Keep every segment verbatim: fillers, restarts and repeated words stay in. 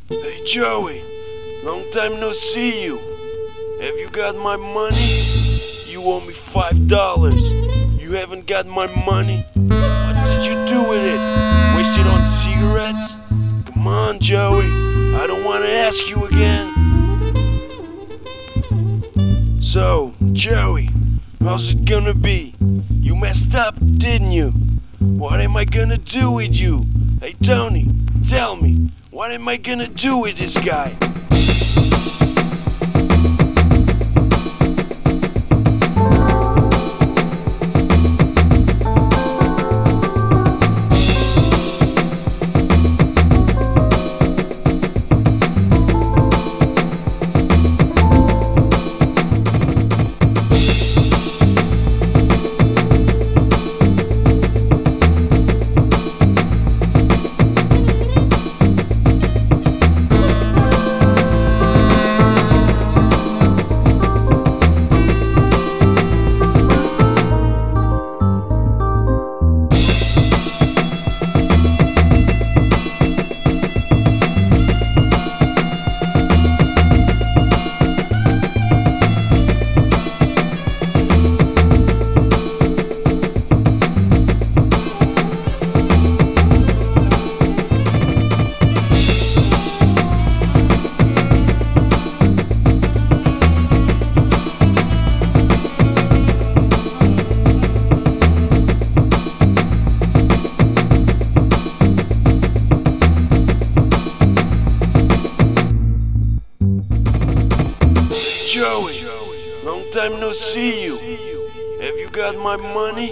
Hey Joey, long time no see you. Have you got my money? You owe me five dollars. You haven't got my money? What did you do with it? Waste it on cigarettes? Come on, Joey. I don't want to ask you again. So, Joey, how's it gonna be? You messed up, didn't you? What am I gonna do with you? Hey Tony, tell me, what am I gonna do with this guy? Joey, long time no see you. Have you got my money?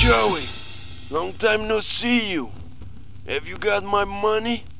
Joey, long time no see you. Have you got my money?